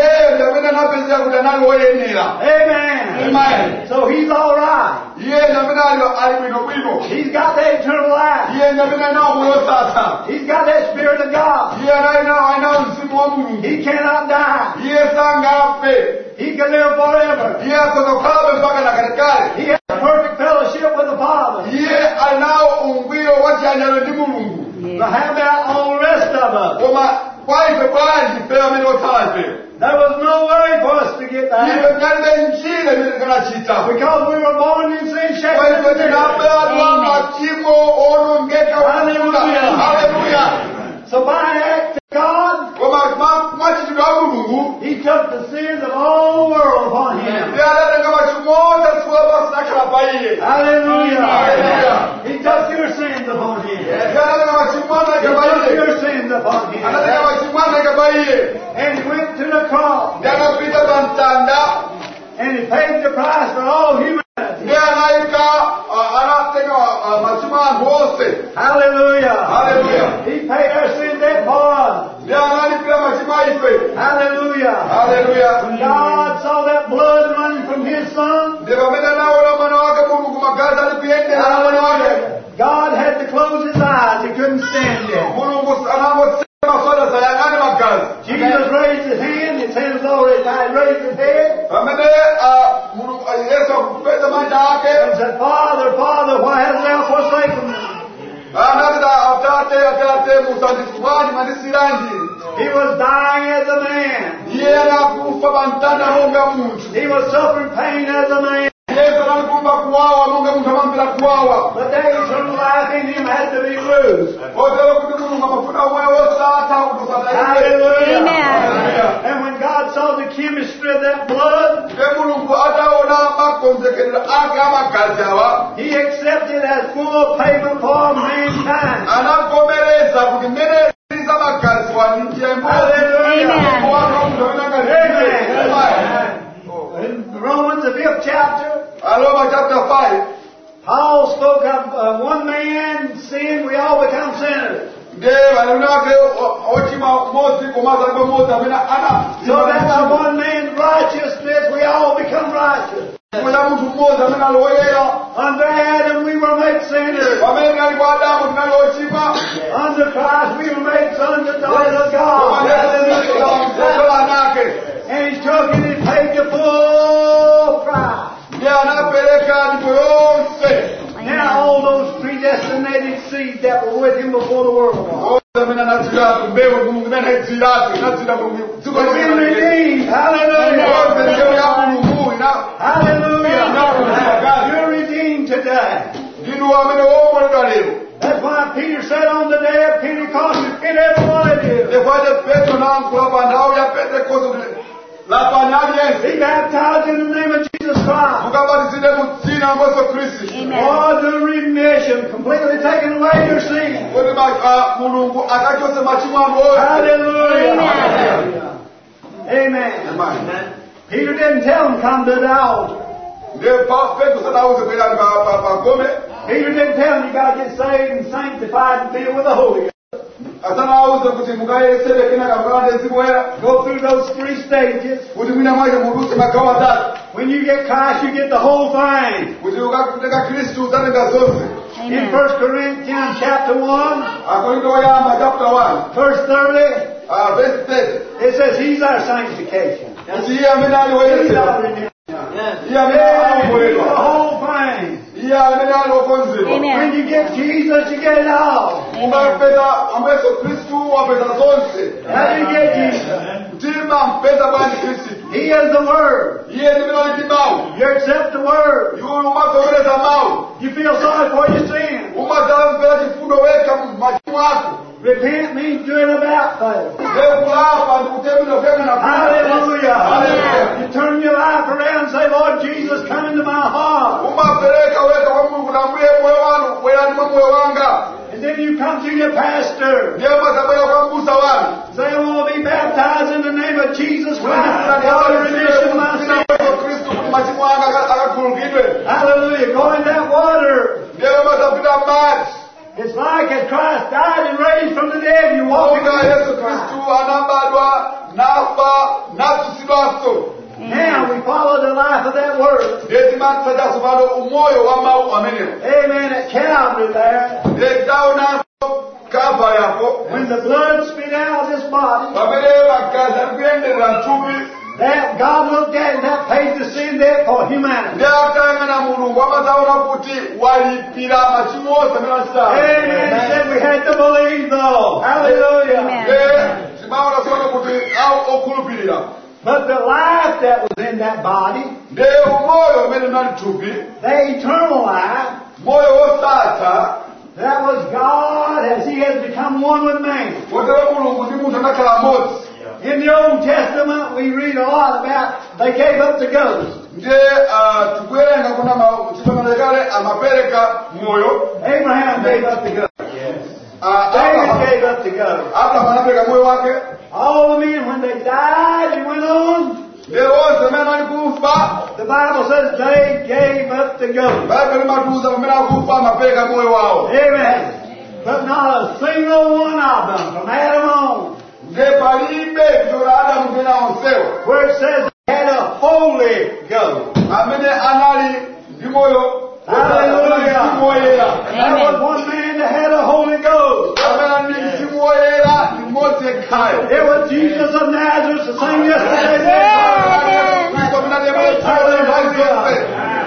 Amen. Amen. So He's all right. He's got that eternal life. He's got that Spirit of God. He cannot die. He can live forever. He has perfect fellowship with the Father. But how about all the rest of us? There was no way for us to get there. Because we were born in sin, shaped in sin. Hallelujah. So by an act of God, He took the sins of all the world upon Him. Hallelujah. Hallelujah. He took your sins upon Him. He took your sins upon Him. And He went to the cross. And He paid the price for all humanity. Hallelujah. Hallelujah. He paid our sin debt for us. Hallelujah. Hallelujah. When God saw that blood running from His Son, atate atate musandisubani mandisiranji. He was dying as a man. Iye anakufa pamtanda monga muntu. He was suffering pain as a man. Yesu anakumba kuwawa monga muntu amambira kuwawa. But the eternal life in him had to be loosed. Otero kuti mulungu amafuna omwe wosata kutosata iye. Hallelujah. Amen. And when God saw the chemistry of that blood, Nde mulungu ataona makonzekedera ake amagazi awa. He accepted as full payment for mankind. Anakomereza kuti mmene iza magazi waninjia Hallelujah. Amen. Amen. In Romans, the fifth chapter, Roma chapter five. Paul spoke of uh, one man sin, we all become sinners. Nde vanonake ochima mozi komaza kwemozi amene ana. So that by one man's righteousness, we all become righteous. Kuna muntu mmozi amene aloyera. Under Adam, we were made sinners. Pamene ali kwa Adamu tinali ochimwa. Under Christ, we were made sons and daughters of God. And He took it and paid the full price. Ndiye anapereka ndipo yonse. Now all those predestinated seeds that were with Him before the world was. Amene anatsiratu mbewu Mulungu imene anaitsiratu inatsira Mulungu. We've been redeemed. Hallelujah. Hallelujah. You're redeemed today. Ndinu amene wokomboledwa lero. That's why Peter said on the day of Pentecost, repent every one of you. Ndekwaje Petro nayankhula pa nthawi ya Pentekoste kuti lapani aliyense. Be baptized in the name of Jesus Christ. Mukabatizidwe mu dzina la Yesu Khristu. For the remission, completely taking away your sin. Kuti Mulungu akachotse machimo anu onse. Hallelujah. Amen. Amen. Peter didn't tell him come to the altar. Ndiye Petro sadauze kwera pa gome. Peter didn't tell him you got to get saved and sanctified and filled with the Holy Ghost. Asanauze kuti mukayesere kenaka mukawande mzimu woyera. Go through those three stages. Kuti mwina mwaje mudutse magawo atatu. When you get Christ, you get the whole thing. Kuti ukatenga Khristu uzatenga zonse. In First Corinthians chapter one, Akorinto oyamba chapter one. verse thirty, Uh, verse thirty. it says He's our sanctification. Kuti iye amene ali He's woyeretsedwa. our redemption. Iye amene ali The woyeretsedwa. whole thing. Iye amene ali wokonzedwa. Amen. When you get Jesus, you get it all. Mukapeza Yesu Khristu wapeza zonse. How do you get Jesus? Mtima mpeza bwanji Khristu. He is the Word. Iye ndi mene ali mawu. You accept the Word. Iwe umazowereza mawu. You feel sorry for your sin. Umazamvera chifundo wekha machimo ako. Repent means doing about face. Ndekulapa ndikutemera kwena na Hallelujah. Hallelujah. You turn your life around and say, Lord Jesus, come into my heart. Umapereka weka kwa Mungu na mbuye moyo wanu, bwerani mwa moyo wanga. And then you come to your pastor. Ndiye mazabwera kwa mbusa wanu. Say, I want to be baptized in the name of Jesus Christ for the remission of my sin. Kristu kuti machimo anga akakhululukidwe. Hallelujah. Go in that water. Ndiye mazapita madzi. It's like as Christ died and raised from the dead, you walk in Monga the Yesu Kristu anabadwa, nafa, natsusidwanso. Now we follow the life of that word. Ndiye timatsata tsopano umoyo wa mawu amenewo. Amen. At Calvary there, Ndiye taonanso kava yapo. when the blood spit out of this body, Pamene magazi akuyenderera mthupi. that God looked at and that paid the sin debt for humanity. Ndiye akayang'ana Mulungu amazaona kuti walipira machimo onse amene anachita. Amen. He said we had to believe though. Hallelujah. Amen. Ndiye timaona tsopano kuti awu okhulupirira. But the life that was in that body, Ndiye umoyo umene unali mthupi, the eternal life, moyo wosatha, that was God as He has become one with man. kotero Mulungu ndi munthu anakhala amodzi. In the Old Testament, we read a lot about they gave up the ghost. Ndiye tikuwerenga kuna chipangano chakale amapereka moyo. Abraham gave up the ghost. Ah, David Abraham gave up the ghost. Abraham anapereka moyo wake. All the men, when they died and went on, Ndiye onse amene ali kufa, the Bible says they gave up the ghost. Baibulo limatiuza pamene akufa amapereka moyo wawo. Amen. But not a single one of them, from Adam on, Ndiye palibe kuchokera Adamu mpaka onsewo where it says they had a Holy Ghost. amene anali ndi moyo. Hallelujah. Mzimu woyera. There was one man that had a Holy Ghost. Amene ali ndi mzimu woyera ndi mmodzi yekhayo. It was Jesus of Nazareth, the same yesterday. Kristo amene ali yemwe nthawi nthawi zonse.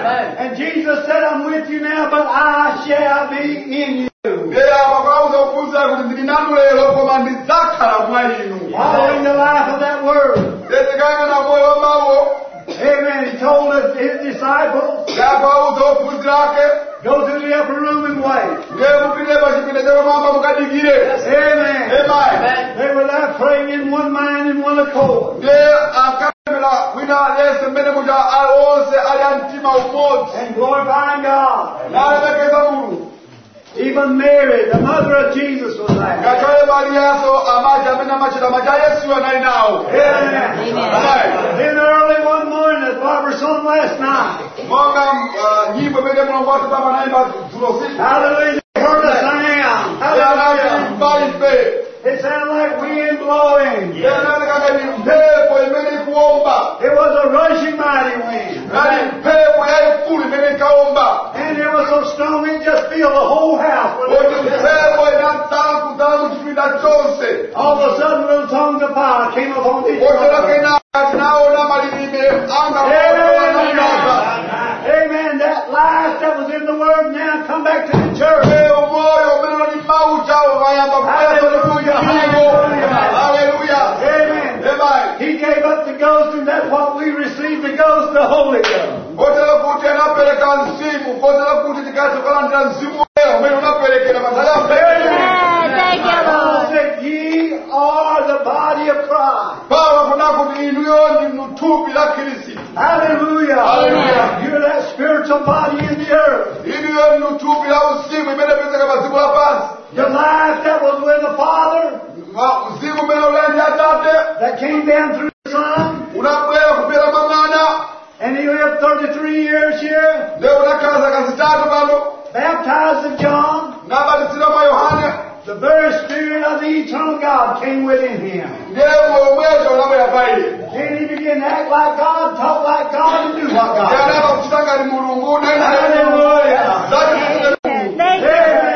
And Jesus said, I'm with you now, but I shall be in you. Ndiye amakauza kukuza kuwauza kuti ndili nanu lero koma ndidzakhala mwa inu. Following the life of that word. Tezekayang'ana moyo wa mawu. Amen. He told us, his disciples, Yakawauza ophunzira ake. go to the upper room and wait. Ndiye mupite pa chipinda chakumwamba mukadikire. Amen. Amen. They were there praying in one mind and one accord. Ndiye akapemphera wina aliyense mmene kuti onse ali a mtima umodzi. And glorifying God. Nalemekeza Mulungu. Even Mary, the mother of Jesus, was there. Ngakhale Mariyaso amayi amene amachita maja Yesu anali nawo. Amen. Amen. Then early one morning, as Barbara sung last night. Monga nyimbo imene Mulungu wathu Baba anayimba dzulo usiku. Hallelujah. They heard a sound. Hallelujah. Hallelujah. It sounded like wind blowing. Ndiye analikanga ni mphepo imene ikuomba. It was a rushing mighty wind. Nali mphepo yayikulu imene ikaomba. And it was so strong it just filled the whole house. Kuti mphepo inadzala kudzala mu chipinda chonse. All of a sudden little tongues of fire came upon these Kotero people. kenaka tinaona malilime anga Amen. Amen. That life that was in the Word now come back to the church. moyo umene unali mawu chawo vayamba Hallelujah. Hallelujah. Amen. Amen. He gave up the ghost, and that's what we received, the ghost, the Holy Ghost. Kotero kuti anapereka mzimu, kotero kuti tikatokalandira mzimu wewe umene unaperekera masaya Amen. Thank you, Paul Lord. said, ye are the body of Christ. Paulo kuna kuti inuyo ndi mthupi la Khristu. Hallelujah. Hallelujah. You're that spiritual body in the earth. Inuyo ndi mthupi la uzimu imene pezeka pa dziko lapansi. The life that was with the Father, Uzimu umene uli ndi Atate that came down through the Son, unabwera kupita mwa Mwana. and he lived thirty-three years here, Leo unakhala zaka zitatu pano. baptized of John. Nabatizidwa mwa Yohane. The very Spirit of the eternal God came within him. Ndiye moyo mwecho unabwera pa iye. Then he began to act like God, talk like God, and do what God Ndiye did. anayamba kuchita ngati Mulungu. Hallelujah. Zake zimene Thank Mulungu. you.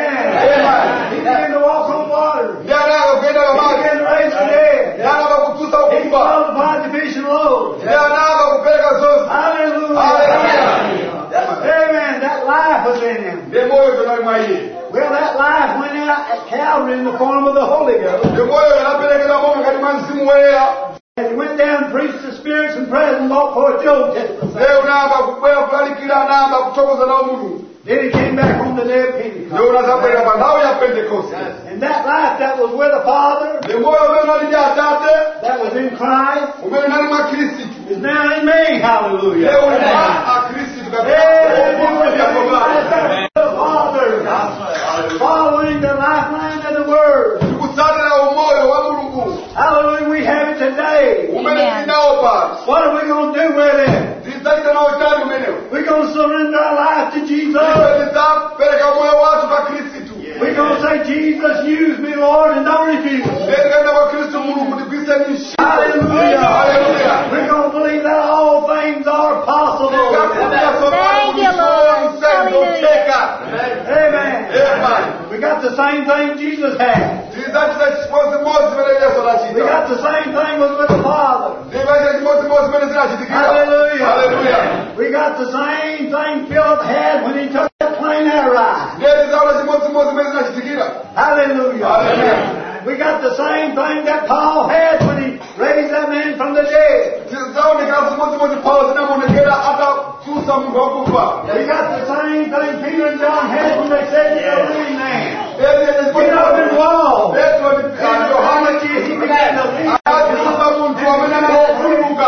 Amen. He began to walk on water. Ndiye anayamba kuyenda He pamadzi. began to raise the dead. Ndiye anayamba kutsutsa He ukufa. multiplied the fish and loaves. Ndiye anayamba kupereka zonse. Hallelujah. Hallelujah. Amen. That life was in him. Ndiye moyo unali mwa iye. Well, that life went out at Calvary in the form of the Holy Ghost. Ndiye moyo unaperekedwa monga ngati mwa mzimu woyera. And he went down, preached the spirits and presence, brought forth the Old Testament. Ndiye unayamba kubwera kulalikira, anayamba kuthokoza nawo Mulungu. Then he came back on the day of Pentecost. Ndiye unazabwera pa nthawi ya Pentekoste. And that life that was with the Father, Ndiye moyo umene unali ndi Atate, that was in Christ, umene unali mwa Khristu. is now in me. Hallelujah. Ndiye uli mwa Akhristu Amen. kapita. The Father, following the lifeline of the Word. Tikutsatira umoyo wa Mulungu. Hallelujah. We have it today. Umene tinawo pano. What are we going to do with it? Tidzachita nawo chani umenewo. We're going to surrender our life to Jesus. Ife tidzapereka moyo wathu pa Khristu. We're going to say, Jesus, use me, Lord, and don't refuse. Ndiye tikaenda kwa Khristu Mulungu tigwirizane ntchito. Hallelujah. Hallelujah. We're going to believe that all things are possible. Thank you, Lord. Hallelujah. Amen. Amen. We got the same thing Jesus had. Tidzachita chimodzimodzi zimene Yesu We anachita. got the same thing was with the Father. Tidzachita chimodzimodzi zimene zinachitikira. Hallelujah. Hallelujah. We got the same thing Philip had when he took that plane air ride. Ndiye tidzaona chimodzimodzi zimene zinachitikira. Hallelujah. Hallelujah. We got the same thing that Paul had when he raised that man from the dead. Tidzaoneka chimodzimodzi Paulo zinamuonekera atadzutsa munthu wakufa. We got the same thing Peter and John had when they said to the leading man, Ndiye get up and walk. Petro ndi Yohane He began to lead. akadzutsa munthu amene anakhululuka.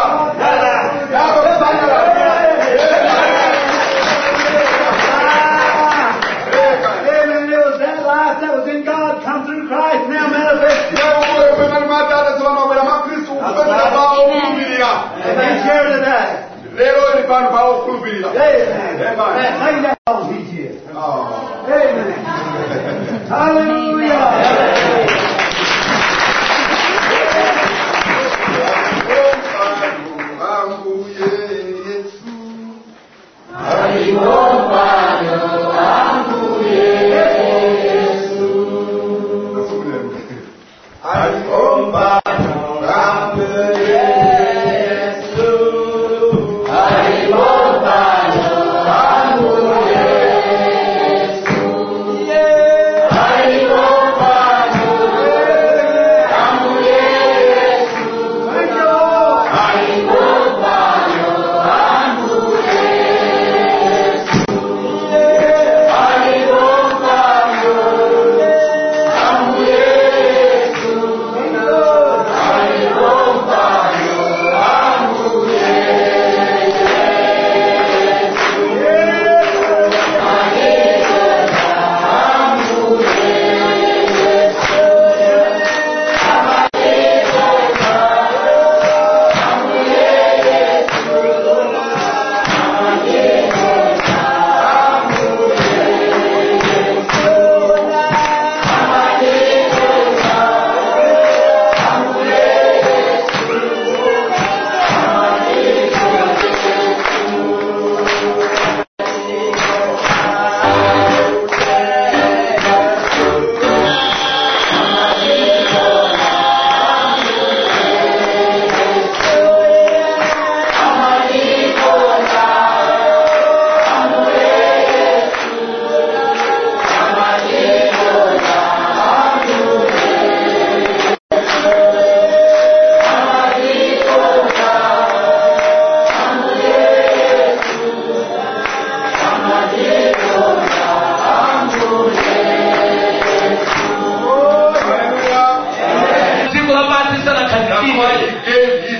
Yako kusangala. Amen. It was that life that was in God come through Christ now manifested. Ndiye umoyo umene ali mwa Atate tsopano wabwera mwa Khristu kupezeka pa okhulupirira. And he's here today. Lero ili pano pa okhulupirira. Amen. Amen. Sing that song, he's here. Oh. Amen. Hallelujah. Hallelujah. gave his